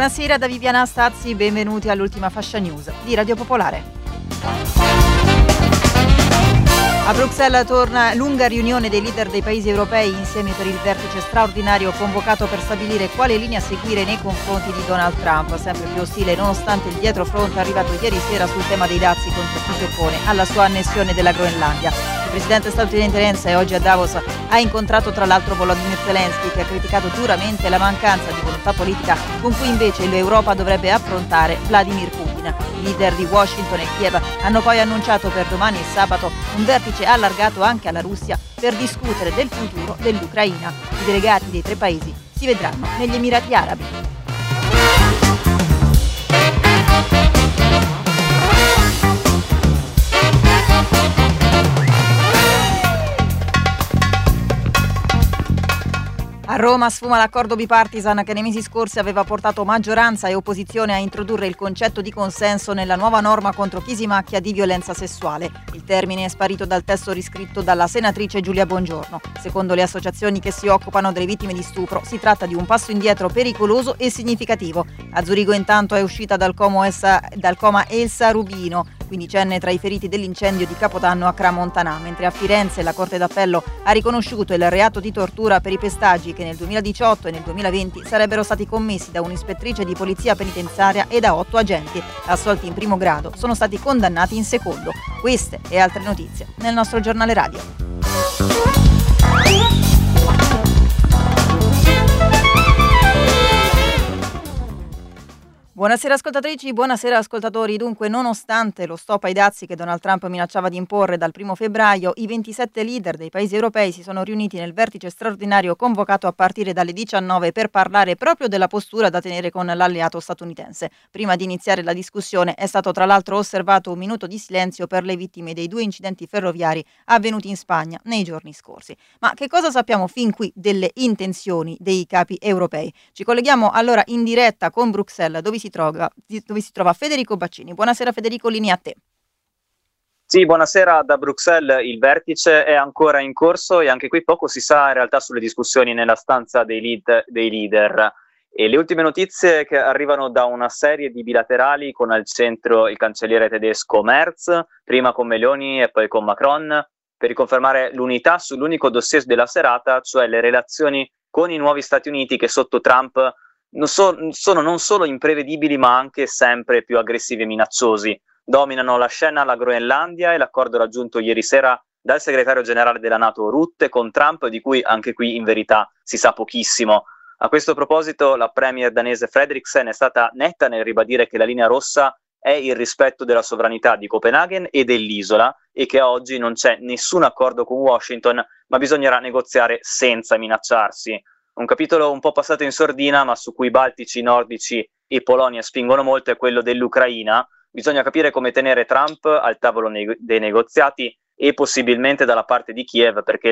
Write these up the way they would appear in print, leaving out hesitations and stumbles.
Buonasera da Viviana Stazzi, benvenuti all'ultima fascia news di Radio Popolare. A Bruxelles torna lunga riunione dei leader dei paesi europei insieme per il vertice straordinario convocato per stabilire quale linea seguire nei confronti di Donald Trump, sempre più ostile nonostante il dietrofront arrivato ieri sera sul tema dei dazi contro chi si oppone alla sua annessione della Groenlandia. Il presidente statunitense oggi a Davos ha incontrato tra l'altro Volodymyr Zelensky, che ha criticato duramente la mancanza di volontà politica con cui invece l'Europa dovrebbe affrontare Vladimir Putin. I leader di Washington e Kiev hanno poi annunciato per domani e sabato un vertice allargato anche alla Russia per discutere del futuro dell'Ucraina. I delegati dei tre paesi si vedranno negli Emirati Arabi. A Roma sfuma l'accordo bipartisan che nei mesi scorsi aveva portato maggioranza e opposizione a introdurre il concetto di consenso nella nuova norma contro chi si macchia di violenza sessuale. Il termine è sparito dal testo riscritto dalla senatrice Giulia Bongiorno. Secondo le associazioni che si occupano delle vittime di stupro, si tratta di un passo indietro pericoloso e significativo. A Zurigo intanto è uscita dal coma Elsa Rubino, quindicenne tra i feriti dell'incendio di Capodanno a Cramontanà, mentre a Firenze la Corte d'Appello ha riconosciuto il reato di tortura per i pestaggi che nel 2018 e nel 2020 sarebbero stati commessi da un'ispettrice di polizia penitenziaria e da 8 agenti. Assolti in primo grado, sono stati condannati in secondo. Queste e altre notizie nel nostro giornale radio. Buonasera ascoltatrici, buonasera ascoltatori. Dunque, nonostante lo stop ai dazi che Donald Trump minacciava di imporre dal 1 febbraio, i 27 leader dei paesi europei si sono riuniti nel vertice straordinario convocato a partire dalle 19 per parlare proprio della postura da tenere con l'alleato statunitense. Prima di iniziare la discussione è stato tra l'altro osservato un minuto di silenzio per le vittime dei 2 incidenti ferroviari avvenuti in Spagna nei giorni scorsi. Ma che cosa sappiamo fin qui delle intenzioni dei capi europei? Ci colleghiamo allora in diretta con Bruxelles, dove si trova Federico Baccini. Buonasera Federico, linea a te. Sì, buonasera da Bruxelles. Il vertice è ancora in corso e anche qui poco si sa in realtà sulle discussioni nella stanza dei leader. E le ultime notizie che arrivano da una serie di bilaterali con al centro il cancelliere tedesco Merz, prima con Meloni e poi con Macron, per riconfermare l'unità sull'unico dossier della serata, cioè le relazioni con i nuovi Stati Uniti che sotto Trump sono non solo imprevedibili ma anche sempre più aggressivi e minacciosi. Dominano la scena la Groenlandia e l'accordo raggiunto ieri sera dal segretario generale della NATO Rutte con Trump, di cui anche qui in verità si sa pochissimo. A questo proposito la premier danese Frederiksen è stata netta nel ribadire che la linea rossa è il rispetto della sovranità di Copenaghen e dell'isola e che oggi non c'è nessun accordo con Washington, ma bisognerà negoziare senza minacciarsi. Un capitolo un po' passato in sordina, ma su cui i baltici, nordici e Polonia spingono molto, è quello dell'Ucraina. Bisogna capire come tenere Trump al tavolo dei negoziati e possibilmente dalla parte di Kiev, perché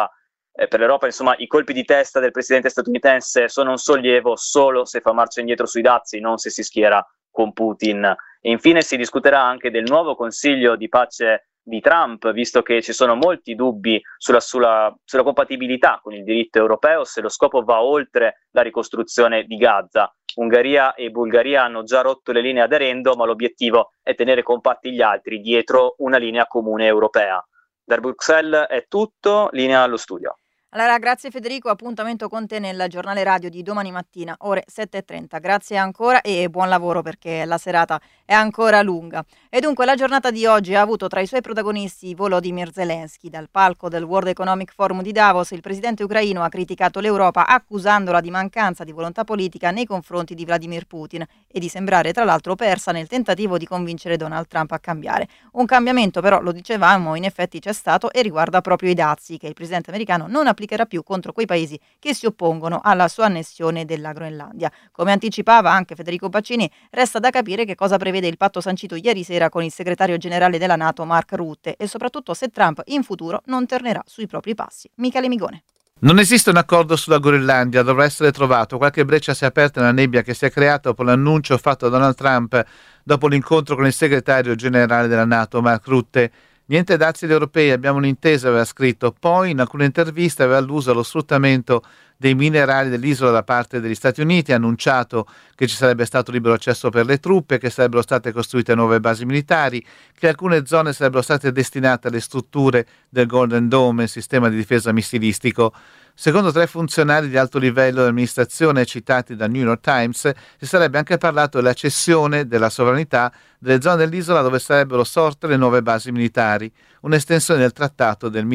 per l'Europa, insomma, i colpi di testa del presidente statunitense sono un sollievo solo se fa marcia indietro sui dazi, non se si schiera con Putin. E infine si discuterà anche del nuovo consiglio di pace di Trump, visto che ci sono molti dubbi sulla compatibilità con il diritto europeo, se lo scopo va oltre la ricostruzione di Gaza. Ungheria e Bulgaria hanno già rotto le linee aderendo, ma l'obiettivo è tenere compatti gli altri dietro una linea comune europea. Da Bruxelles è tutto, linea allo studio. Allora, grazie Federico, appuntamento con te nel giornale radio di domani mattina, ore 7:30. Grazie ancora e buon lavoro perché la serata è ancora lunga. E dunque la giornata di oggi ha avuto tra i suoi protagonisti Volodymyr Zelensky. Dal palco del World Economic Forum di Davos il presidente ucraino ha criticato l'Europa accusandola di mancanza di volontà politica nei confronti di Vladimir Putin e di sembrare tra l'altro persa nel tentativo di convincere Donald Trump a cambiare. Un cambiamento però, lo dicevamo, in effetti c'è stato e riguarda proprio i dazi che il presidente americano non applicherà più contro quei paesi che si oppongono alla sua annessione della Groenlandia. Come anticipava anche Federico Baccini, resta da capire che cosa prevede il patto sancito ieri sera con il segretario generale della NATO Mark Rutte e soprattutto se Trump in futuro non tornerà sui propri passi. Michele Migone. Non esiste un accordo sulla Groenlandia, dovrà essere trovato. Qualche breccia si è aperta nella nebbia che si è creata dopo l'annuncio fatto da Donald Trump dopo l'incontro con il segretario generale della NATO Mark Rutte. Niente dazi agli europei, abbiamo un'intesa, aveva scritto. Poi in alcune interviste aveva alluso allo sfruttamento dei minerali dell'isola da parte degli Stati Uniti, ha annunciato che ci sarebbe stato libero accesso per le truppe, che sarebbero state costruite nuove basi militari, che alcune zone sarebbero state destinate alle strutture del Golden Dome, il sistema di difesa missilistico. Secondo 3 funzionari di alto livello dell'amministrazione citati dal New York Times, si sarebbe anche parlato della cessione della sovranità delle zone dell'isola dove sarebbero sorte le nuove basi militari, un'estensione del trattato del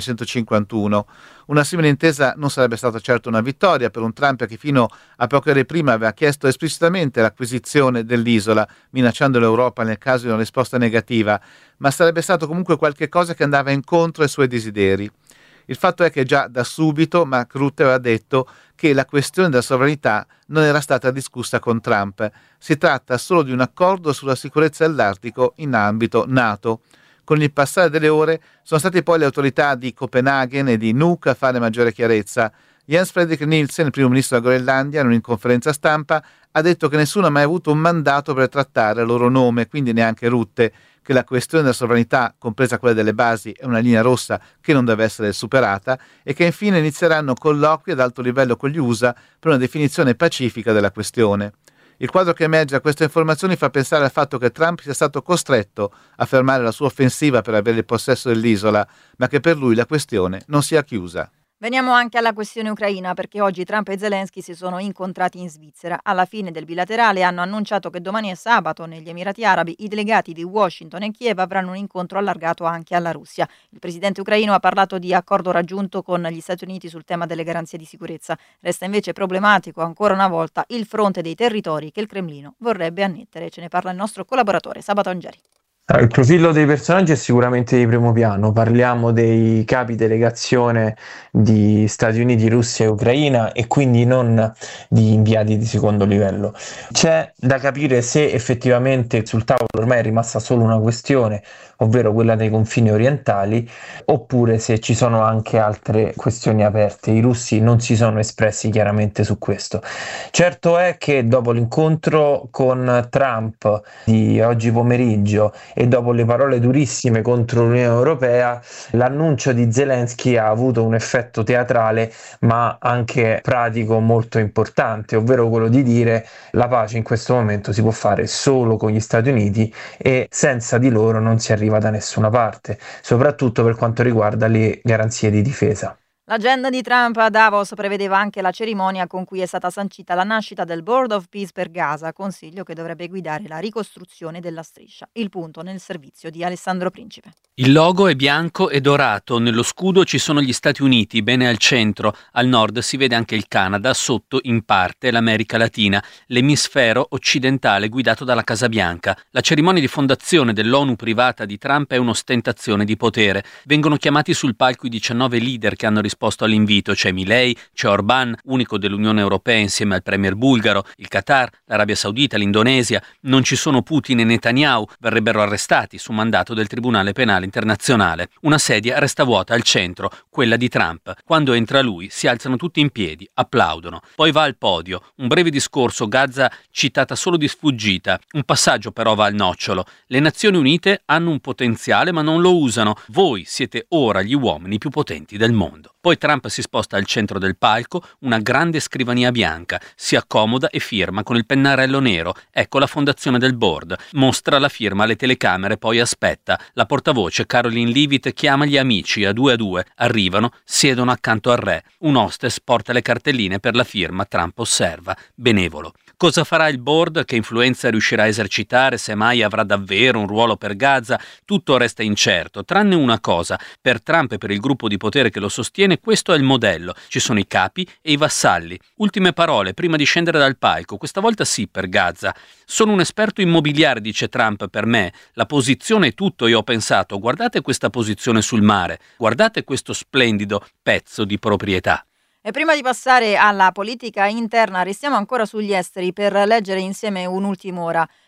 1951. Una simile intesa non sarebbe stata certo una vittoria per un Trump che fino a poche ore prima aveva chiesto esplicitamente l'acquisizione dell'isola, minacciando l'Europa nel caso di una risposta negativa, ma sarebbe stato comunque qualche cosa che andava incontro ai suoi desideri. Il fatto è che già da subito Mark Rutte aveva detto che la questione della sovranità non era stata discussa con Trump. Si tratta solo di un accordo sulla sicurezza dell'Artico in ambito NATO. Con il passare delle ore sono state poi le autorità di Copenaghen e di Nuuk a fare maggiore chiarezza. Jens Frederik Nielsen, il primo ministro della Groenlandia, in una conferenza stampa ha detto che nessuno ha mai avuto un mandato per trattare il loro nome, quindi neanche Rutte, che la questione della sovranità, compresa quella delle basi, è una linea rossa che non deve essere superata e che infine inizieranno colloqui ad alto livello con gli USA per una definizione pacifica della questione. Il quadro che emerge da queste informazioni fa pensare al fatto che Trump sia stato costretto a fermare la sua offensiva per avere il possesso dell'isola, ma che per lui la questione non sia chiusa. Veniamo anche alla questione ucraina, perché oggi Trump e Zelensky si sono incontrati in Svizzera. Alla fine del bilaterale hanno annunciato che domani è sabato negli Emirati Arabi i delegati di Washington e Kiev avranno un incontro allargato anche alla Russia. Il presidente ucraino ha parlato di accordo raggiunto con gli Stati Uniti sul tema delle garanzie di sicurezza. Resta invece problematico ancora una volta il fronte dei territori che il Cremlino vorrebbe annettere. Ce ne parla il nostro collaboratore Sabato Angeri. Il profilo dei personaggi è sicuramente di primo piano, parliamo dei capi delegazione di Stati Uniti, Russia e Ucraina e quindi non di inviati di secondo livello. C'è da capire se effettivamente sul tavolo ormai è rimasta solo una questione, ovvero quella dei confini orientali, oppure se ci sono anche altre questioni aperte. I russi non si sono espressi chiaramente su questo. Certo è che dopo l'incontro con Trump di oggi pomeriggio e dopo le parole durissime contro l'Unione Europea, l'annuncio di Zelensky ha avuto un effetto teatrale ma anche pratico molto importante, ovvero quello di dire la pace in questo momento si può fare solo con gli Stati Uniti e senza di loro non si arriva da nessuna parte, soprattutto per quanto riguarda le garanzie di difesa. L'agenda di Trump a Davos prevedeva anche la cerimonia con cui è stata sancita la nascita del Board of Peace per Gaza, consiglio che dovrebbe guidare la ricostruzione della striscia. Il punto nel servizio di Alessandro Principe. Il logo è bianco e dorato, nello scudo ci sono gli Stati Uniti, bene al centro, al nord si vede anche il Canada, sotto in parte l'America Latina, l'emisfero occidentale guidato dalla Casa Bianca. La cerimonia di fondazione dell'ONU privata di Trump è un'ostentazione di potere. Vengono chiamati sul palco i 19 leader che hanno risposto all'invito, c'è Milei, c'è Orban, unico dell'Unione Europea insieme al premier bulgaro, il Qatar, l'Arabia Saudita, l'Indonesia, non ci sono Putin e Netanyahu, verrebbero arrestati su mandato del Tribunale Penale Internazionale. Una sedia resta vuota al centro, quella di Trump. Quando entra lui si alzano tutti in piedi, applaudono. Poi va al podio, un breve discorso, Gaza citata solo di sfuggita, un passaggio però va al nocciolo. Le Nazioni Unite hanno un potenziale ma non lo usano, voi siete ora gli uomini più potenti del mondo. Poi Trump si sposta al centro del palco, una grande scrivania bianca, si accomoda e firma con il pennarello nero. Ecco la fondazione del board. Mostra la firma alle telecamere, poi aspetta. La portavoce Caroline Leavitt chiama gli amici a due. Arrivano, siedono accanto al re. Un hostess porta le cartelline per la firma. Trump osserva, benevolo. Cosa farà il board? Che influenza riuscirà a esercitare? Se mai avrà davvero un ruolo per Gaza? Tutto resta incerto, tranne una cosa. Per Trump e per il gruppo di potere che lo sostiene, questo è il modello. Ci sono i capi e i vassalli. Ultime parole, prima di scendere dal palco. Questa volta sì per Gaza. Sono un esperto immobiliare, dice Trump, per me. La posizione è tutto, io ho pensato, guardate questa posizione sul mare. Guardate questo splendido pezzo di proprietà. E prima di passare alla politica interna, restiamo ancora sugli esteri per leggere insieme un'ultima ora.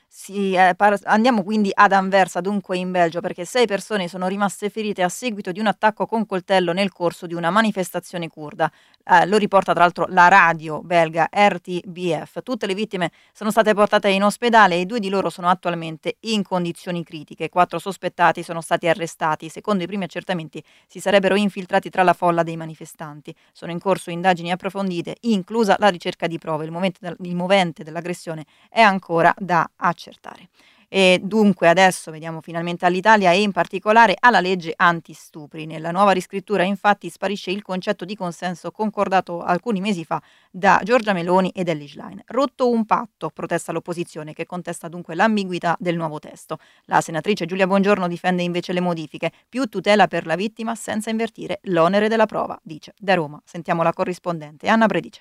Andiamo quindi ad Anversa, dunque in Belgio, perché 6 persone sono rimaste ferite a seguito di un attacco con coltello nel corso di una manifestazione curda. Lo riporta tra l'altro la radio belga RTBF. Tutte le vittime sono state portate in ospedale e 2 di loro sono attualmente in condizioni critiche. 4 sospettati sono stati arrestati. Secondo i primi accertamenti si sarebbero infiltrati tra la folla dei manifestanti. Sono in corso indagini approfondite, inclusa la ricerca di prove. Il movente dell'aggressione è ancora da accertare. E dunque adesso vediamo finalmente all'Italia e in particolare alla legge antistupri. Nella nuova riscrittura infatti sparisce il concetto di consenso concordato alcuni mesi fa da Giorgia Meloni ed Elly Schlein. Rotto un patto, protesta l'opposizione che contesta dunque l'ambiguità del nuovo testo. La senatrice Giulia Bongiorno difende invece le modifiche, più tutela per la vittima senza invertire l'onere della prova, dice. Da Roma sentiamo la corrispondente Anna Bredice.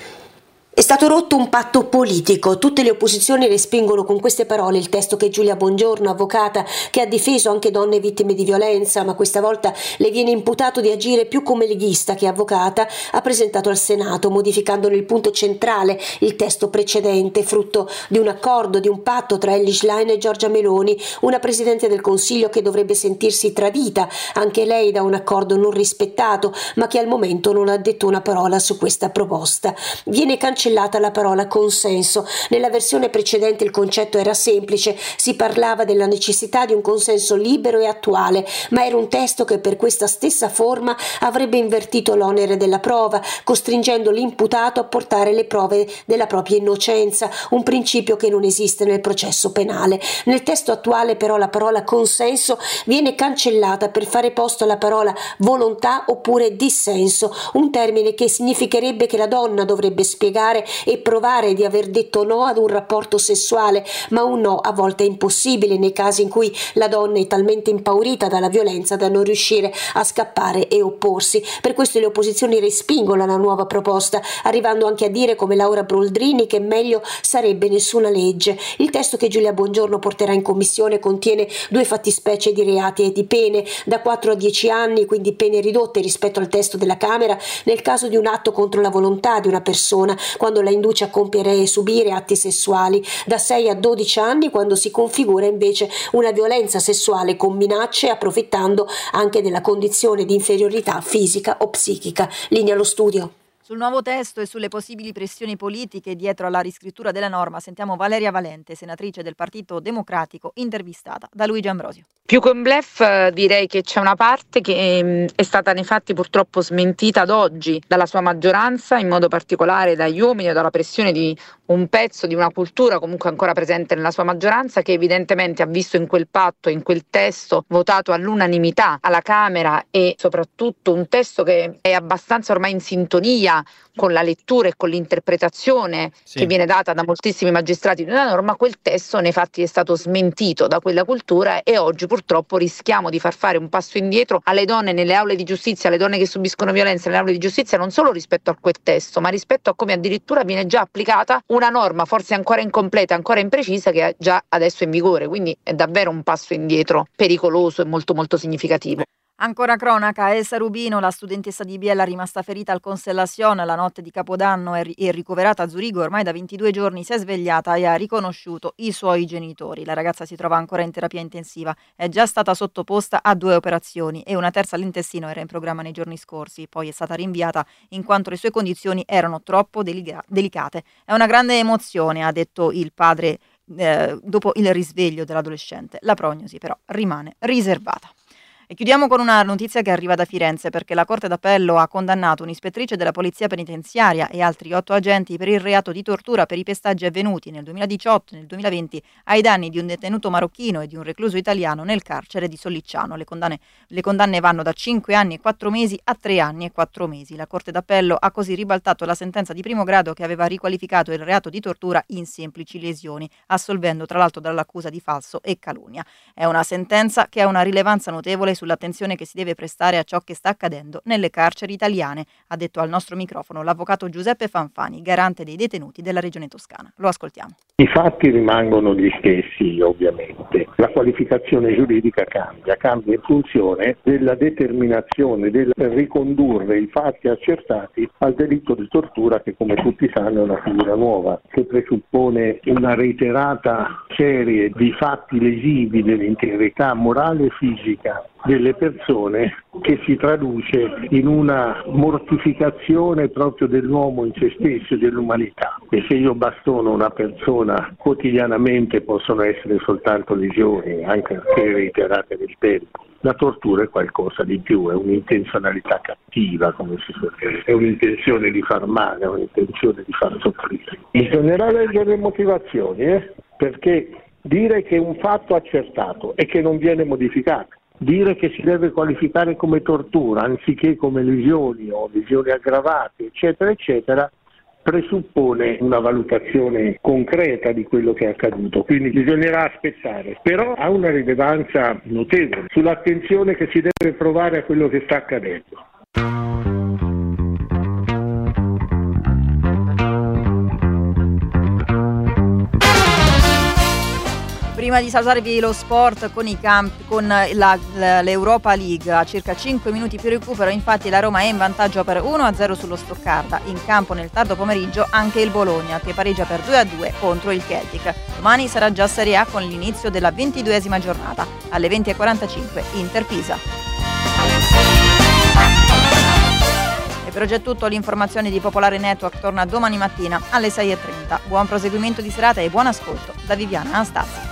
È stato rotto un patto politico. Tutte le opposizioni respingono con queste parole il testo che Giulia Bongiorno, avvocata che ha difeso anche donne vittime di violenza, ma questa volta le viene imputato di agire più come leghista che avvocata, ha presentato al Senato, modificando nel punto centrale il testo precedente, frutto di un accordo, di un patto tra Elly Schlein e Giorgia Meloni, una Presidente del Consiglio che dovrebbe sentirsi tradita, anche lei, da un accordo non rispettato, ma che al momento non ha detto una parola su questa proposta. Viene cancellata la parola consenso. Nella versione precedente il concetto era semplice, si parlava della necessità di un consenso libero e attuale, ma era un testo che per questa stessa forma avrebbe invertito l'onere della prova, costringendo l'imputato a portare le prove della propria innocenza, un principio che non esiste nel processo penale. Nel testo attuale però la parola consenso viene cancellata per fare posto alla parola volontà oppure dissenso, un termine che significherebbe che la donna dovrebbe spiegare e provare di aver detto no ad un rapporto sessuale, ma un no a volte è impossibile nei casi in cui la donna è talmente impaurita dalla violenza da non riuscire a scappare e opporsi. Per questo le opposizioni respingono la nuova proposta, arrivando anche a dire, come Laura Boldrini, che meglio sarebbe nessuna legge. Il testo che Giulia Bongiorno porterà in commissione contiene 2 fattispecie di reati e di pene, da 4 a 10 anni, quindi pene ridotte rispetto al testo della Camera, nel caso di un atto contro la volontà di una persona, quando la induce a compiere e subire atti sessuali, da 6 a 12 anni quando si configura invece una violenza sessuale con minacce, approfittando anche della condizione di inferiorità fisica o psichica. Linea allo studio. Sul nuovo testo e sulle possibili pressioni politiche dietro alla riscrittura della norma sentiamo Valeria Valente, senatrice del Partito Democratico, intervistata da Luigi Ambrosio. Più che un bluff direi che c'è una parte che è stata nei fatti purtroppo smentita ad oggi dalla sua maggioranza, in modo particolare dagli uomini o dalla pressione di un pezzo di una cultura comunque ancora presente nella sua maggioranza, che evidentemente ha visto in quel patto, in quel testo votato all'unanimità alla Camera, e soprattutto un testo che è abbastanza ormai in sintonia con la lettura e con l'interpretazione che viene data da moltissimi magistrati di una norma. Quel testo nei fatti è stato smentito da quella cultura e oggi purtroppo rischiamo di far fare un passo indietro alle donne nelle aule di giustizia, alle donne che subiscono violenza nelle aule di giustizia, non solo rispetto a quel testo, ma rispetto a come addirittura viene già applicata una norma forse ancora incompleta, ancora imprecisa, che è già adesso in vigore. Quindi è davvero un passo indietro pericoloso e molto molto significativo. Ancora cronaca, Elsa Rubino, la studentessa di Biella rimasta ferita al Constellation la notte di Capodanno e ricoverata a Zurigo ormai da 22 giorni, si è svegliata e ha riconosciuto i suoi genitori. La ragazza si trova ancora in terapia intensiva, è già stata sottoposta a 2 operazioni e una terza all'intestino era in programma nei giorni scorsi, poi è stata rinviata in quanto le sue condizioni erano troppo delicate. È una grande emozione, ha detto il padre dopo il risveglio dell'adolescente. La prognosi però rimane riservata. E chiudiamo con una notizia che arriva da Firenze, perché la Corte d'Appello ha condannato un'ispettrice della Polizia Penitenziaria e altri 8 agenti per il reato di tortura per i pestaggi avvenuti nel 2018 e nel 2020 ai danni di un detenuto marocchino e di un recluso italiano nel carcere di Sollicciano. Le condanne vanno da 5 anni e 4 mesi a 3 anni e 4 mesi. La Corte d'Appello ha così ribaltato la sentenza di primo grado che aveva riqualificato il reato di tortura in semplici lesioni, assolvendo tra l'altro dall'accusa di falso e calunnia. È una sentenza che ha una rilevanza notevole sull'attenzione che si deve prestare a ciò che sta accadendo nelle carceri italiane, ha detto al nostro microfono l'avvocato Giuseppe Fanfani, garante dei detenuti della Regione Toscana. Lo ascoltiamo. I fatti rimangono gli stessi, ovviamente. La qualificazione giuridica cambia in funzione della determinazione del ricondurre i fatti accertati al delitto di tortura, che come tutti sanno è una figura nuova, che presuppone una reiterata serie di fatti lesivi dell'integrità morale e fisica delle persone, che si traduce in una mortificazione proprio dell'uomo in se stesso e dell'umanità. E se io bastono una persona quotidianamente possono essere soltanto lesioni, anche reiterate nel tempo. La tortura è qualcosa di più, è un'intenzionalità cattiva, come si suol dire, è un'intenzione di far male, è un'intenzione di far soffrire. Bisognerà leggere le motivazioni, perché dire che un fatto accertato e che non viene modificato, dire che si deve qualificare come tortura anziché come lesioni o lesioni aggravate, eccetera, eccetera, presuppone una valutazione concreta di quello che è accaduto, quindi bisognerà aspettare, però ha una rilevanza notevole sull'attenzione che si deve provare a quello che sta accadendo. Prima di salutarvi lo sport con i campi, con l'Europa League, a circa 5 minuti più recupero, infatti la Roma è in vantaggio per 1-0 sullo Stoccarda. In campo nel tardo pomeriggio anche il Bologna, che pareggia per 2-2 contro il Celtic. Domani sarà già Serie A con l'inizio della 22esima giornata, alle 20:45 Inter-Pisa. E per oggi è tutto, l'informazione di Popolare Network torna domani mattina alle 6:30. Buon proseguimento di serata e buon ascolto da Viviana Anastasi.